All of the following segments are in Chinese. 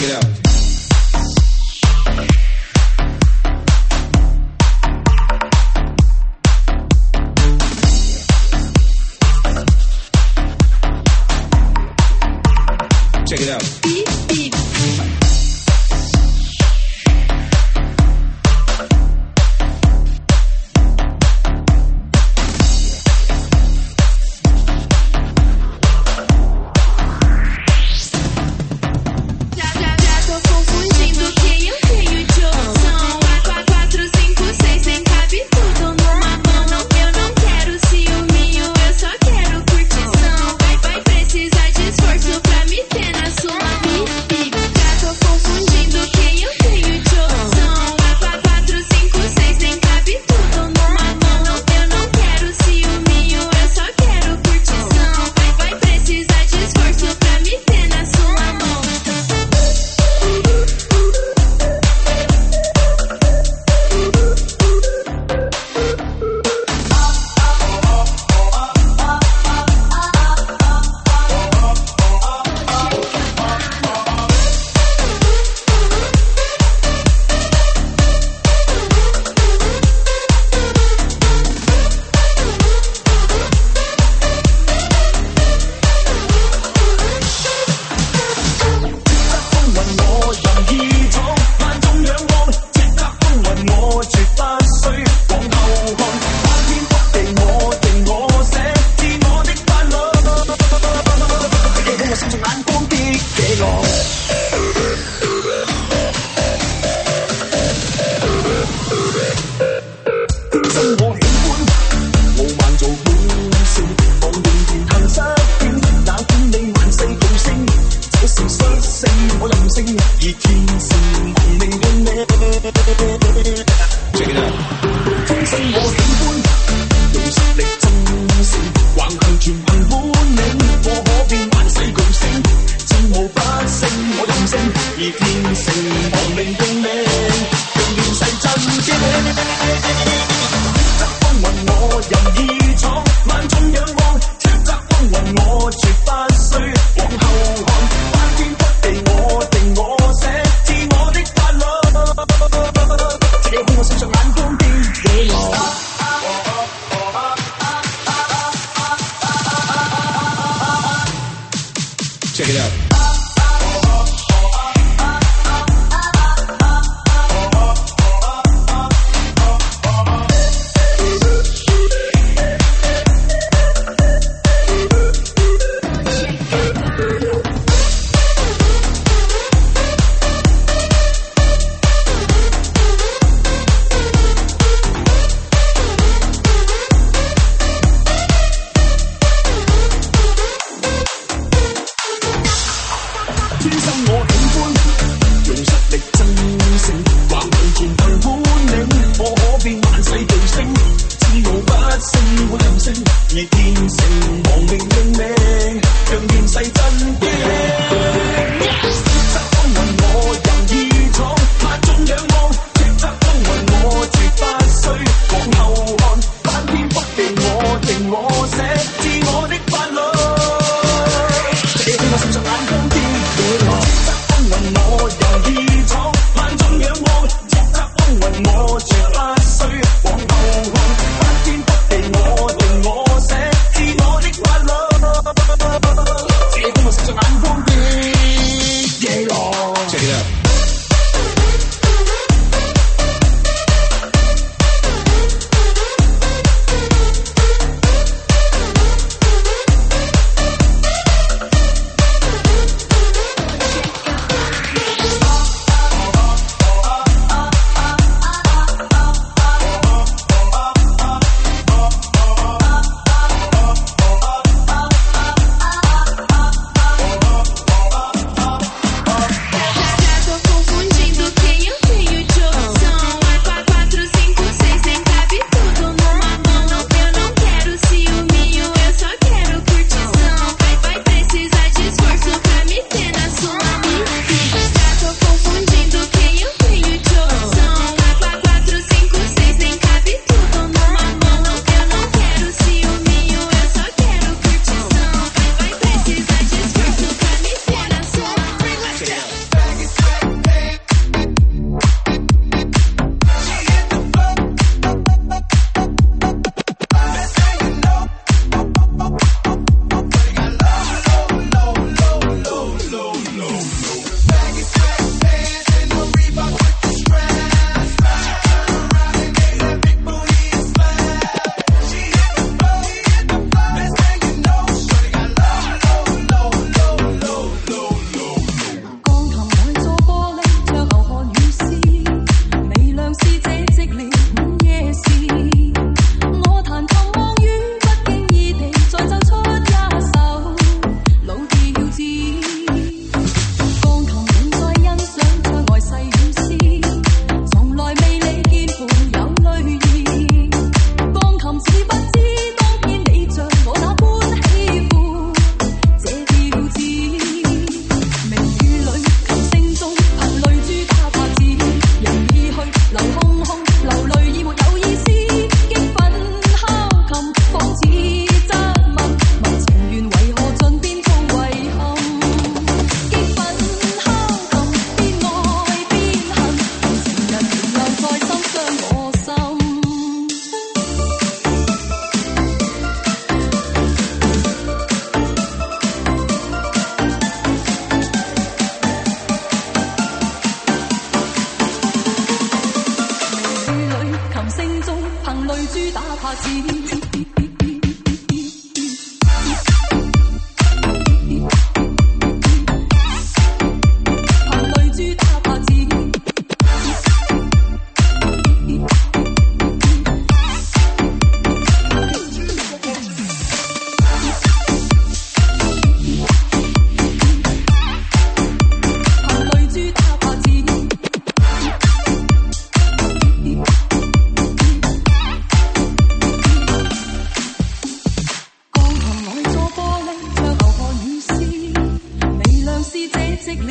Check it out. Check it out. Check it out. 天生我喜歡，用實力爭勝，橫行全憑本領，我可變萬世巨星，知我不勝我任性，而天成亡命令命，讓現世震驚。叱咤風雲我任意闖，萬眾仰望，叱咤風雲我絕不需往後看，翻天覆地我定我寫，自我的法律。這喺我心上眼光啲。我任意闖，萬眾仰望，叱咤風雲我絕不需往後看，翻天覆地我定我寫，自我的法律，這喺我心上眼光啲。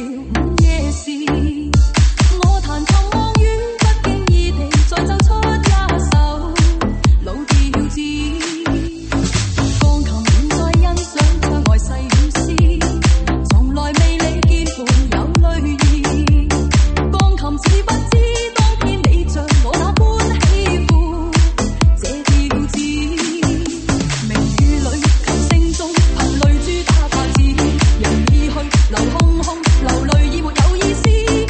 流空空，流淚已沒有意思。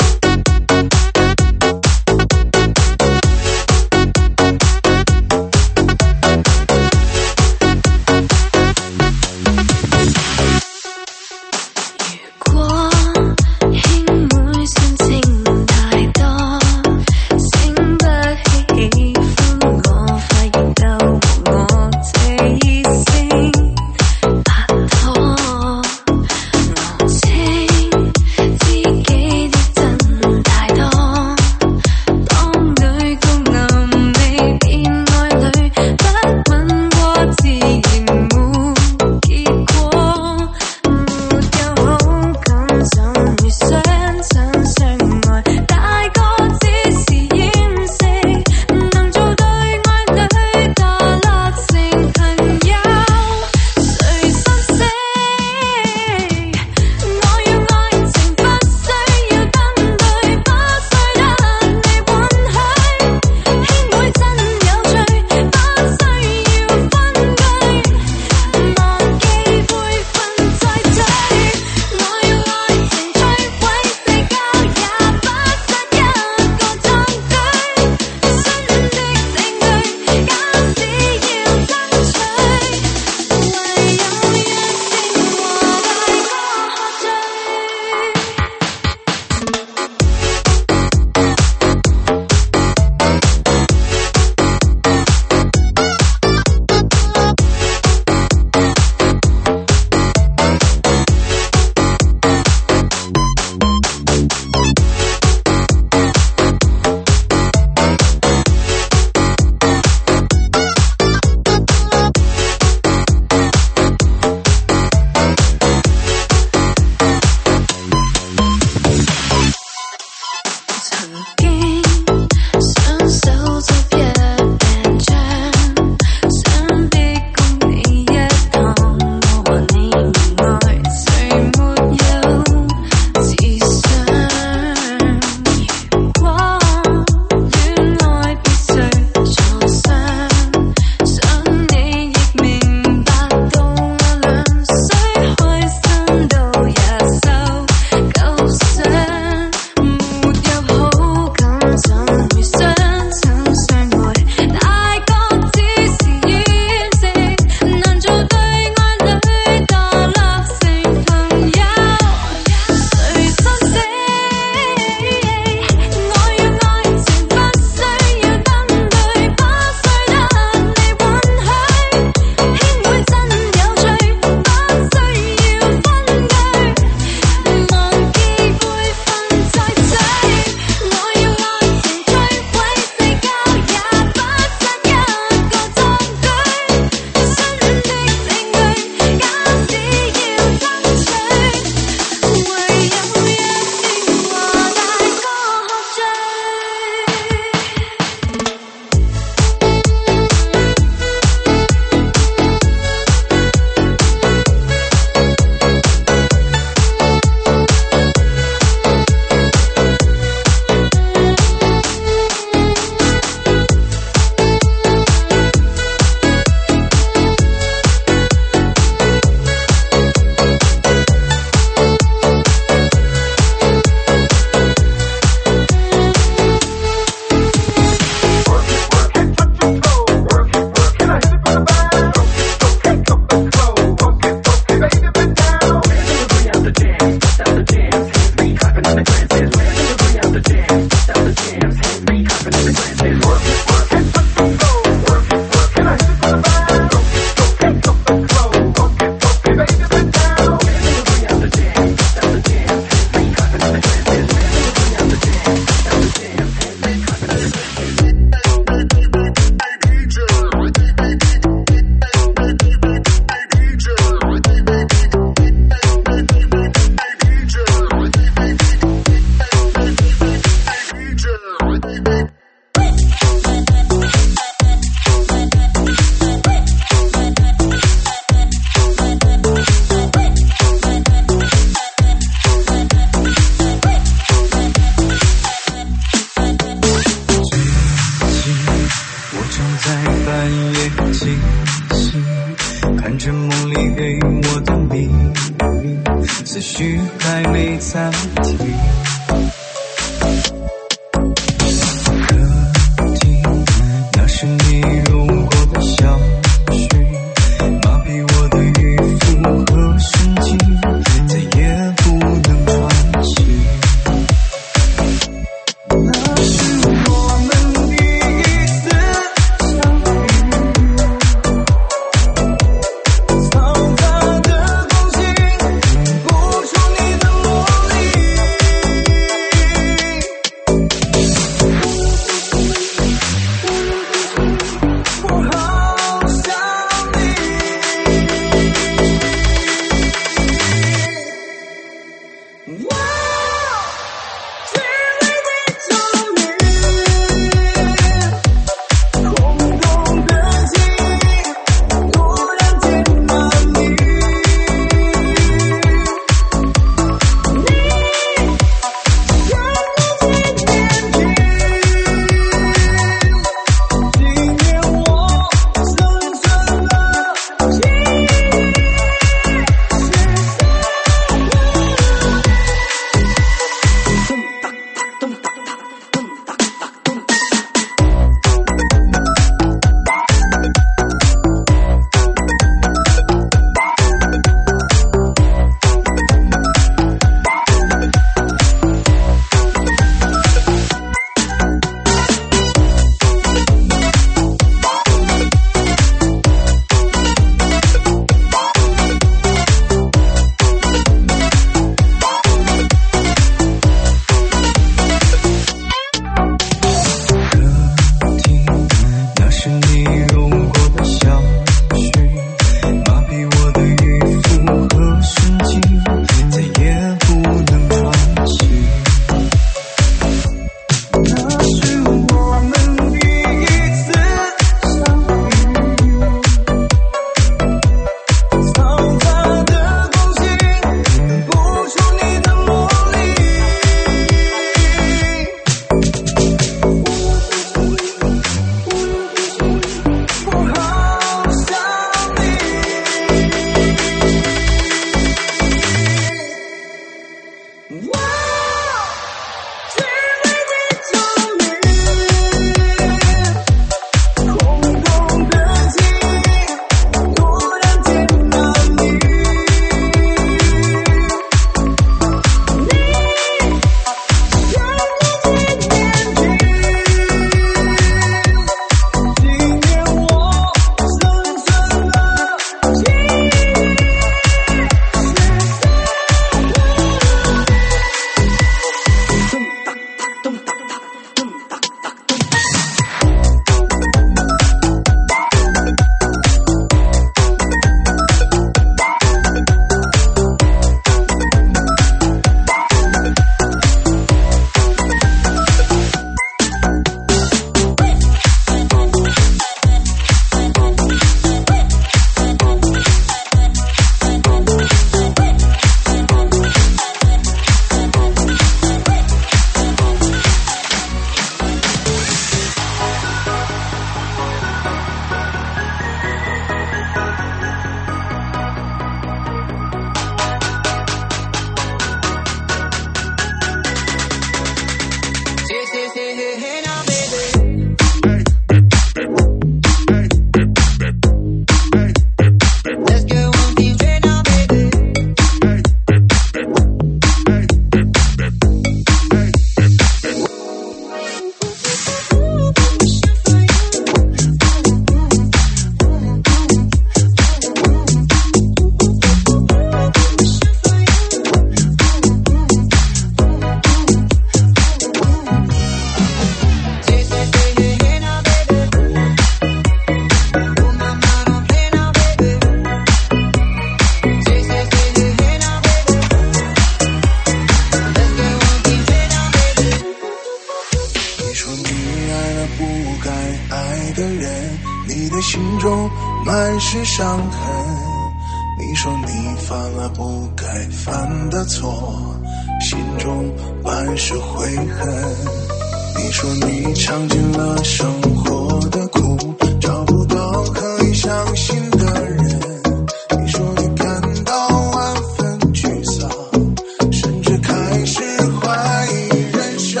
说你爱了不该爱的人，你的心中满是伤痕。你说你犯了不该犯的错，心中满是悔恨。你说你尝尽了生活的苦，找不到可以相信的人。你说你感到万分沮丧，甚至开始怀疑人生。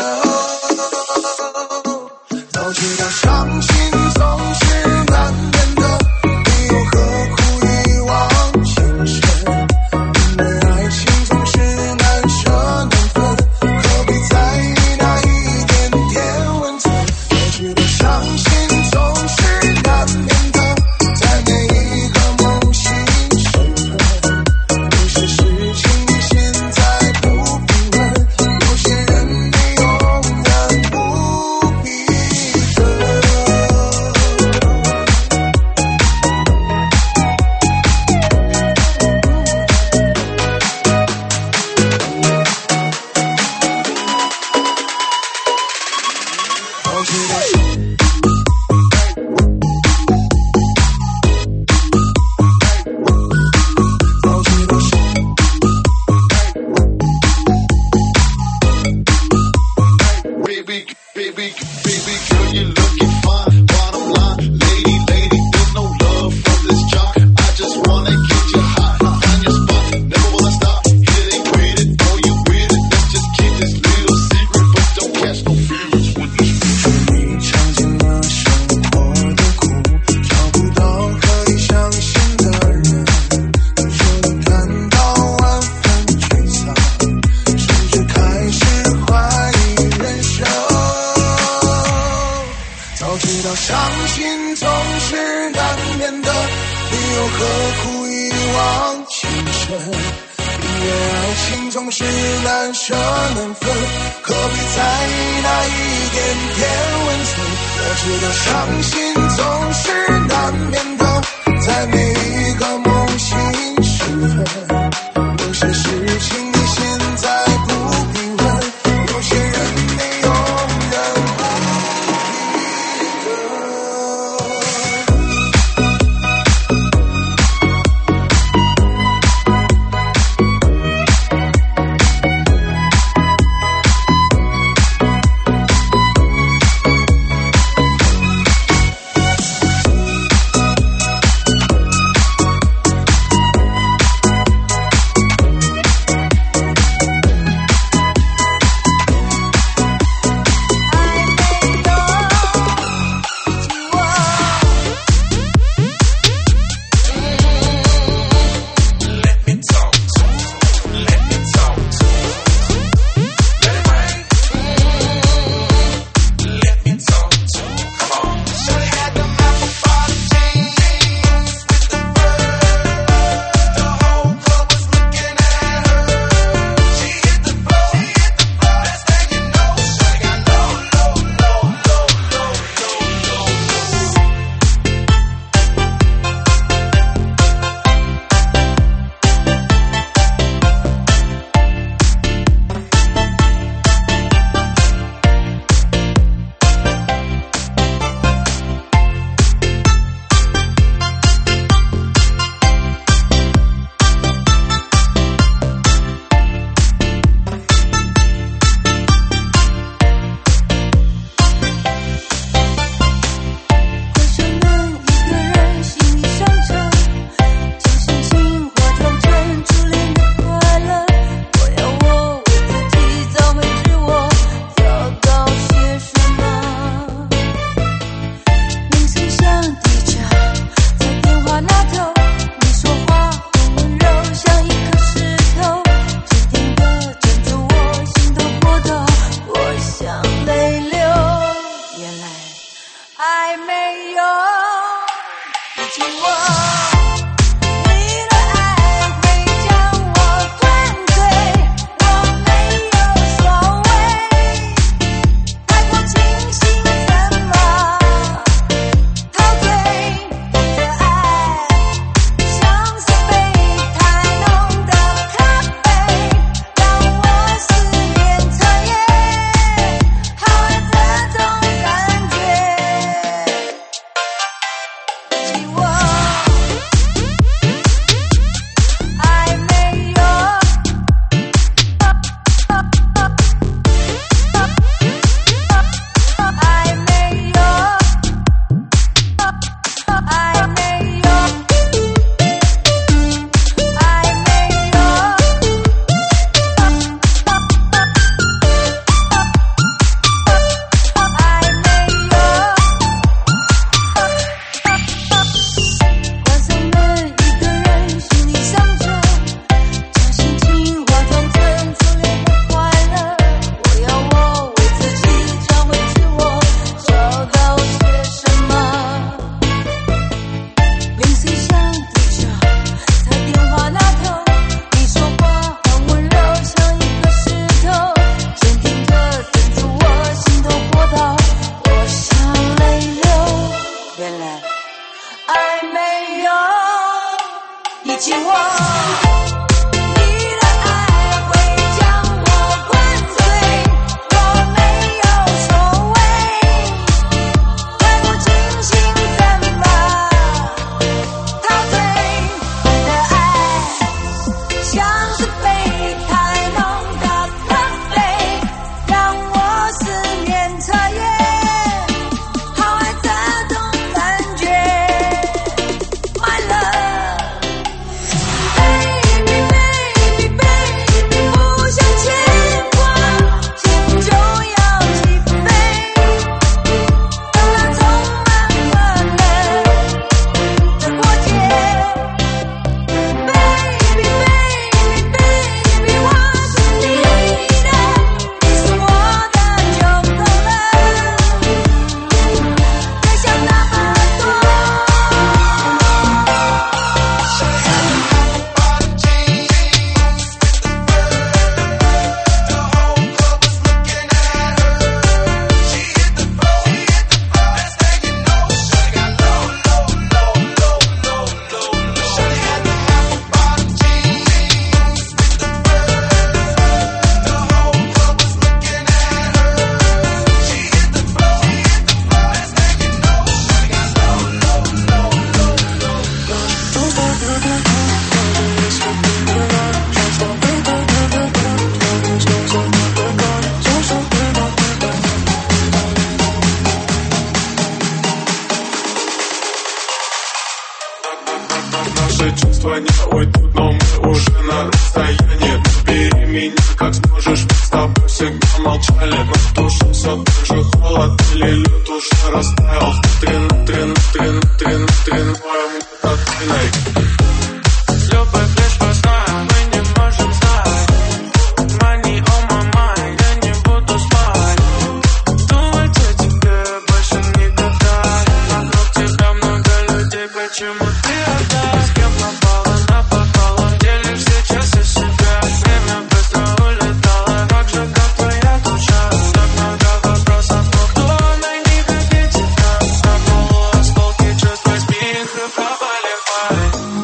早知道伤心总是难免的，你又何苦一往情深？因为爱情总是难舍难分，何必在意那一点点温存？早知道伤心总是难免的，在每一个梦醒时分，有些事情你现在不评论，有些人你永远不必等。早知道早知道 Baby girl, you're looking fine. Bottom line, lady, there's no love from this job. I just wanna get you hot, find your spot, never wanna stop. Hit it ain't with it, know you with it. Let's just keep this little secret, but don't catch no feelings with this. 你尝尽了生活的苦，找不到可以相信的人。你说你感到万分沮丧，甚至开始怀疑人生。早知道伤心总是难免的，你又何苦一往情深？因为爱情总是难舍难分，何必在意那一点点温存？我知道伤心总是难免的，在每一个梦醒时分，有些事情你现在不评论，有些人你永远不必等。 не уйдут, но мы уже на расстоянии. Набери меня, как сможешь, мы с тобой всегда молчали. Но в душе все так же холод, или лед уже растаял. Внутри моем коктейлей. Любовь лишь пустая, мы не можем знать. Money on my mind, я не буду спать. Думать о тебе больше никогда. Вокруг тебя много людей, почему ты одна? С кем попала, делишь сейчас из себя. Время быстро улетало, так же, как твоя душа. Так много вопросов, но кто найди, как и тебя? На полу осколки чувств, возьми их и поболевай.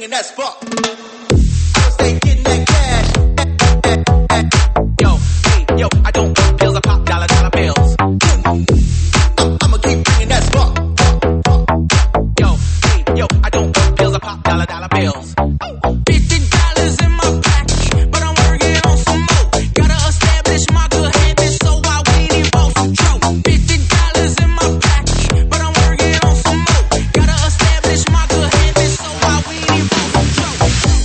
bringing that spark. I stay getting that cash. Yo, I don't pop pills, I pop dollar bills. I'ma keep bringing that spark. Yo, I don't pop pills, I pop dollar bills. $50 in my pocket, but I'm working on some more. Gotta establish my good habits, so I went and bought some dough. $50 in my pocket, but I'm working on some more. Gotta establish my good habits, so I went and bought some dough.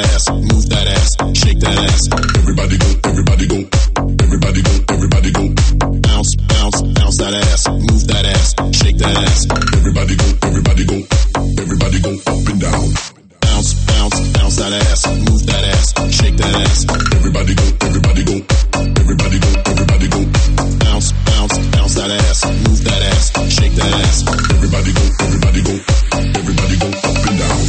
ass, move that ass, shake that ass. Everybody go, everybody go, everybody go, everybody go. Bounce, bounce, bounce that ass, move that ass, shake that ass. Everybody go, everybody go, everybody go up and down. Bounce, bounce, bounce that ass, move that ass, shake that ass. Everybody go, everybody go, everybody go, everybody go. Bounce, bounce, bounce that ass, move that ass, shake that ass. Everybody go, everybody go, everybody go up and down.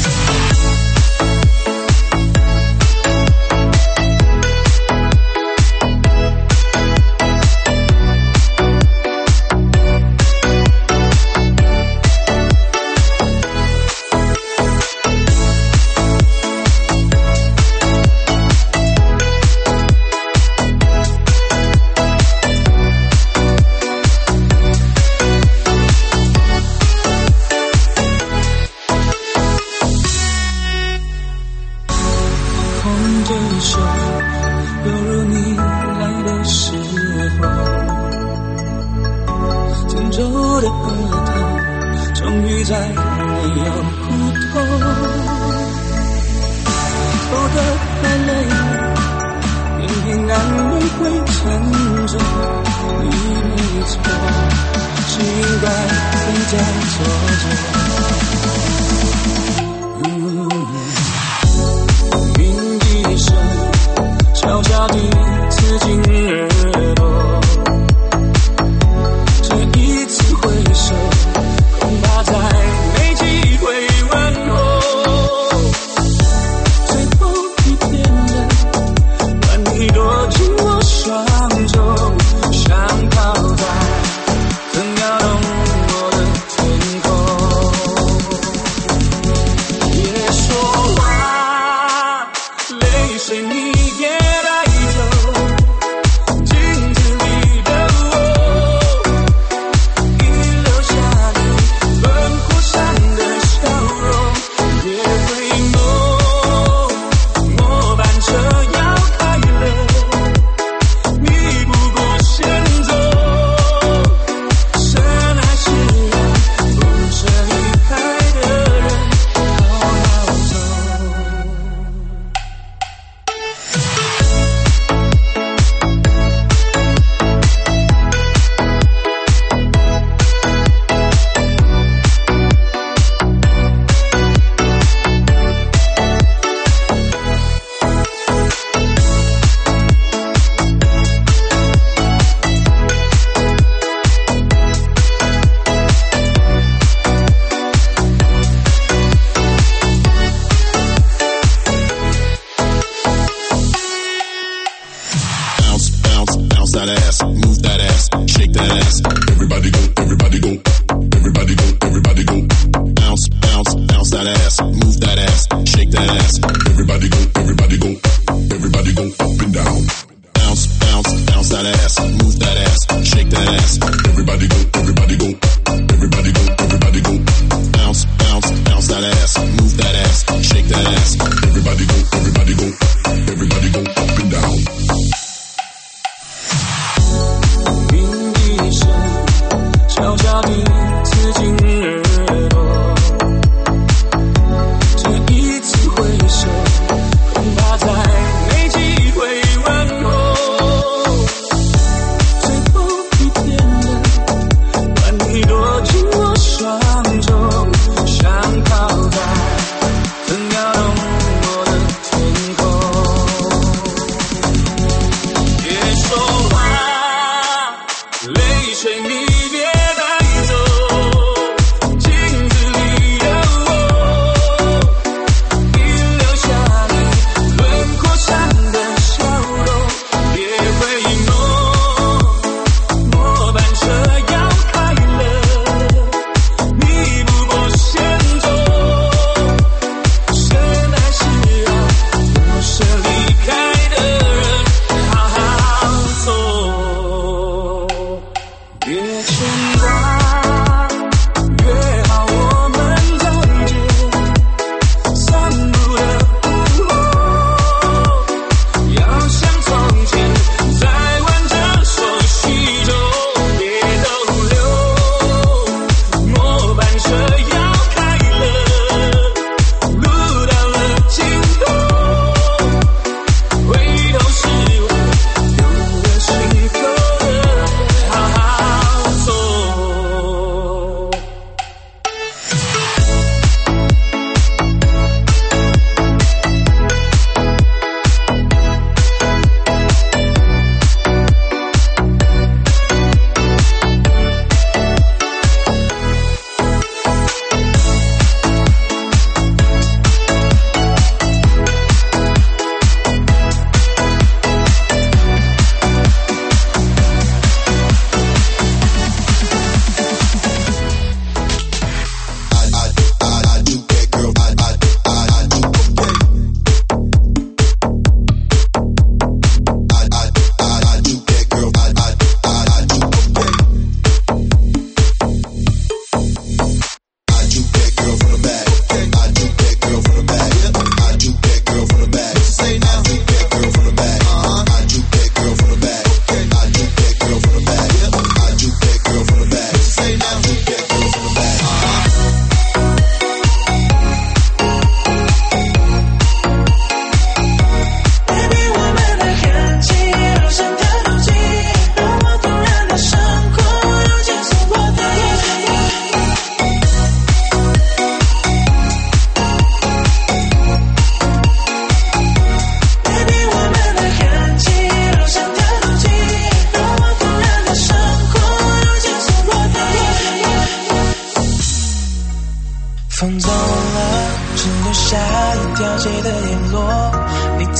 小小的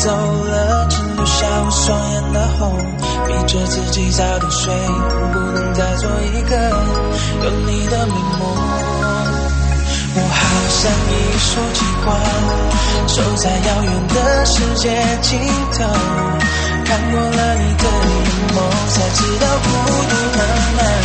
走了，只留下我双眼的红，逼着自己早点睡，不能再做一个有你的美梦。我好像一束极光，守在遥远的世界尽头，看过了你的眼眸，才知道孤独很难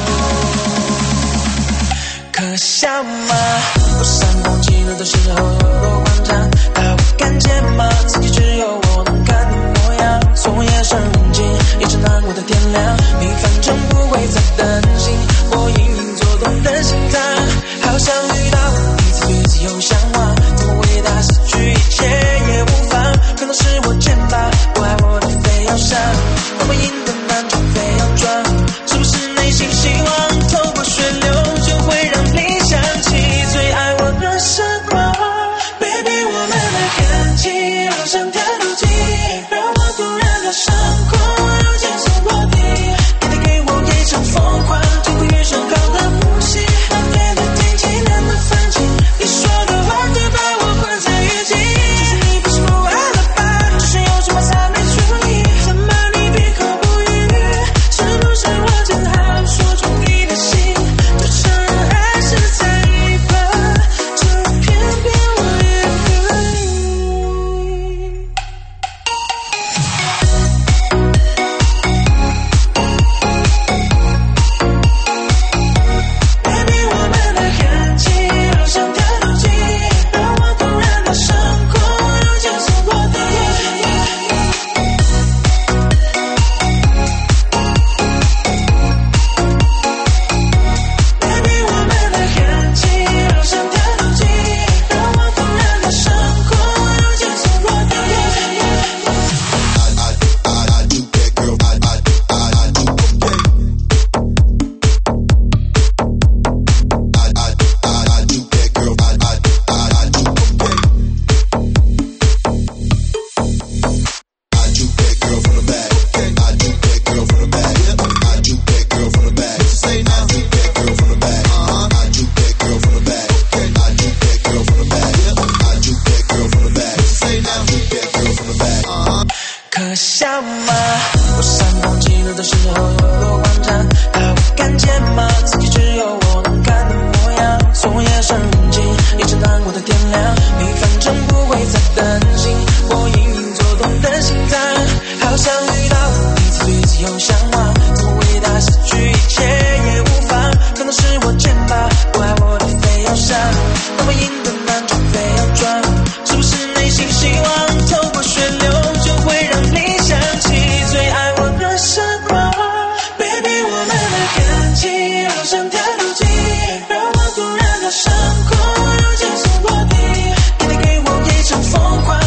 受。可笑吗？我上班记录的时候有多慌张，怕我看见吗？自己只有我能看的模样，从夜深人静一直难过的天亮，你反正不会再担心我隐隐作痛的心脏，好想遇到彼此对自由向往，怎么伟大失去一切也无妨，可能是我贱吧，不爱我的非要上，那么硬的男就非要装，是不是内心希望透过血流就会让你想起最爱我的时光。 Baby 我们的感情好像跳楼机，让我突然的上空又见松落地，你带给我一场疯狂，几乎遇上高的呼吸，难免的听起难的反击，你说的话会把我困在雨季，就是你不是不爱了吧，就是有什么才没处理，怎么你闭口不语，是不是我正好说出你的心，就承认还是在一旁，这偏偏我也可以。Baby 我们的感情好像跳楼机，让我突然的上空又见松落地。Baby 我们的感情好像跳楼机，让我突然的上空又见松落地。 I do that, girl. I do okay. I do that, girl. I do okay. I do that girl from the back. I do that girl from the back. I do that girl from the back. Say now. I do that girl from the back. I do that girl from the back. I do that girl from the back. I do that girl from the back. Say now. I do that girl from the back. 可笑吗？我上班记录的时候有多慌张，怕我看见吗？自己只有我能看的模样，从夜深人静一直难过的天亮，你反正不会再担心我隐隐作痛的心脏，好想遇到彼此对自由向往，怎么伟大失去一切也无妨，可能是我贱吧，不爱我的非要上，那么硬的男就非要装，是不是内心希望透过血流就会让你想起最爱我的时光。Baby 我们的感情好像跳楼机，让我突然的上空又见松落地，你带给我一场疯狂，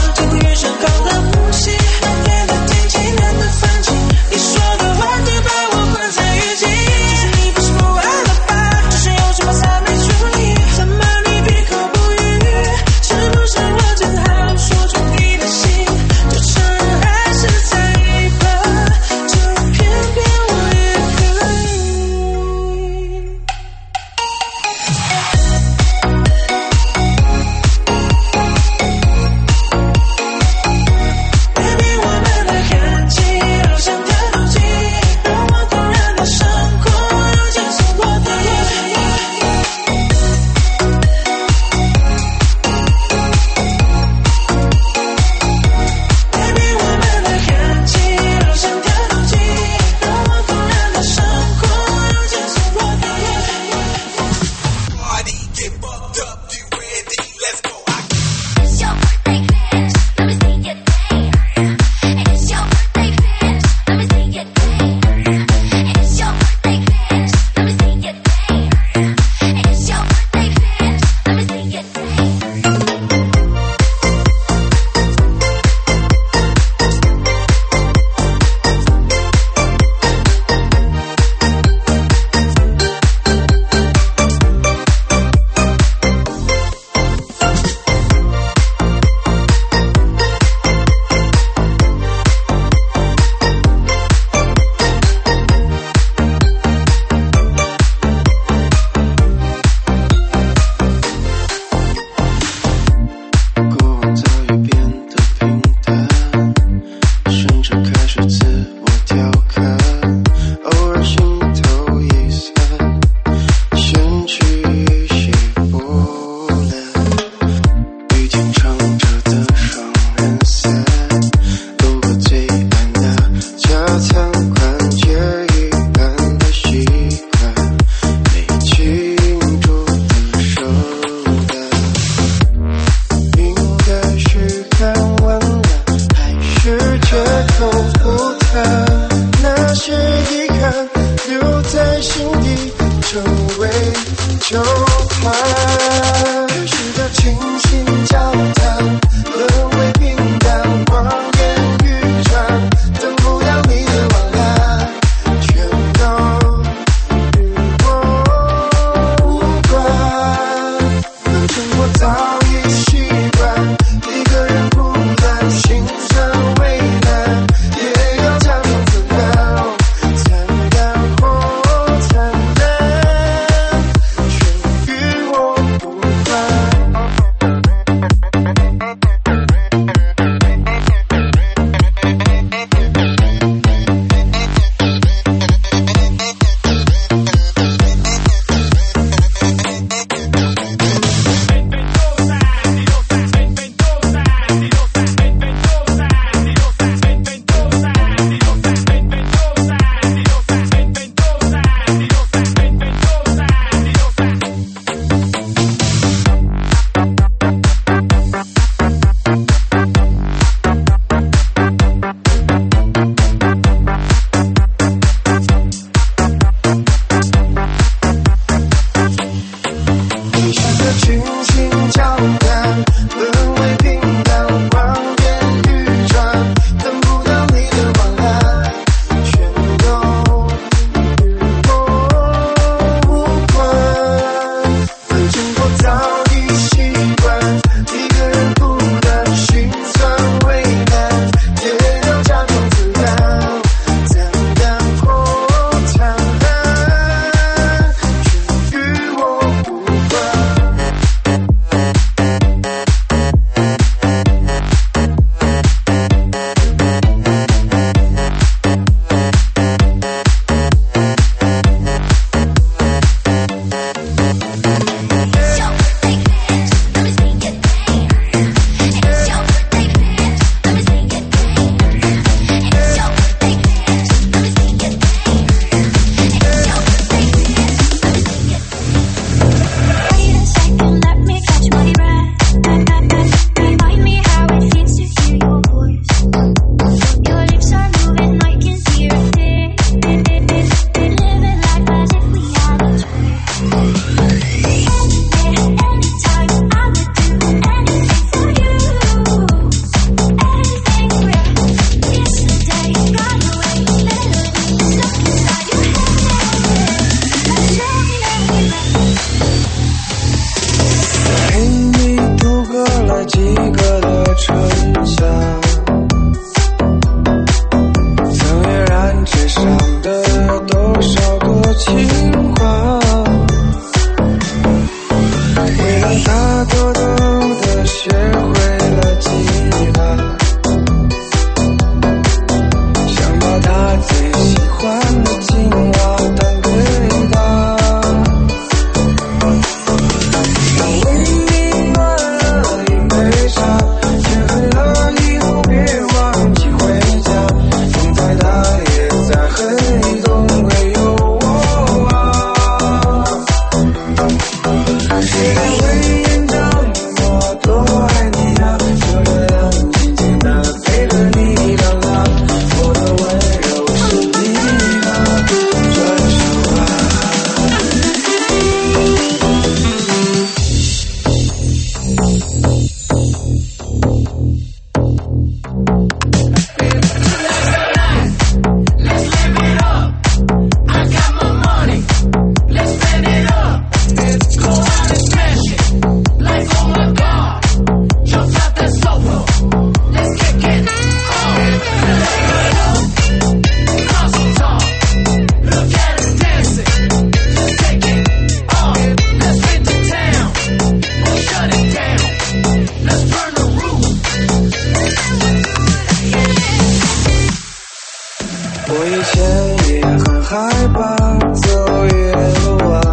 以前也很害怕走夜路啊，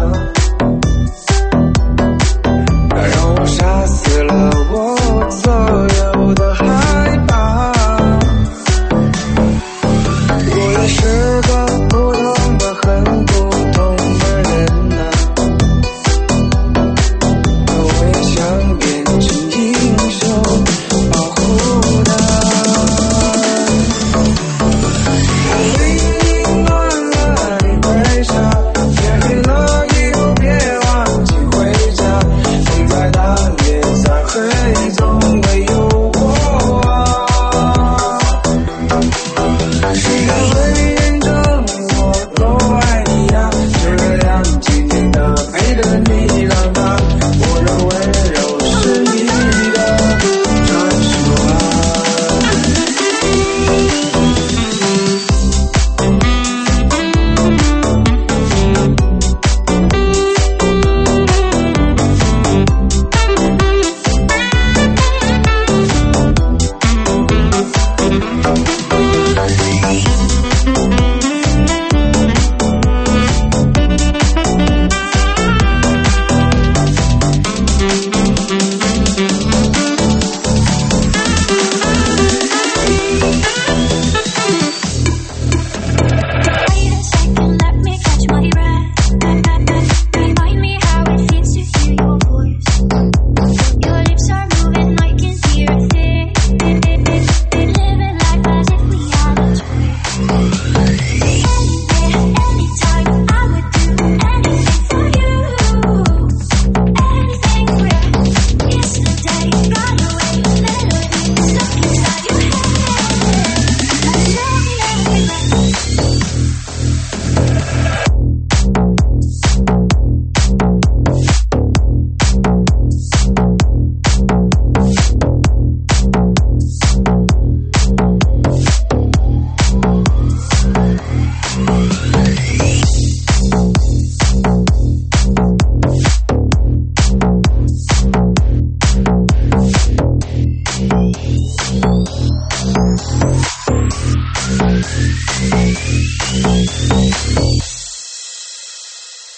让我杀死了我所有的害怕。我也是个普通的很普通的人啊，我也想变成英雄保护他。我为你暖了，你回家，天黑了以后别忘记回家，风再大也在黑总会有我啊。谁会认证我多爱你呀？这月亮静静的陪着你长大，我的温柔是你的专属啊。 Wait a second, let me catch my breath. Remind me how it feels to hear your voice. Your lips are moving, I can hear a thing. Living life as if we had a choice. Anywhere, anytime, I would do anything for you. Anything real. Yesterday got away, melody stuck inside your head. I love you everywhere.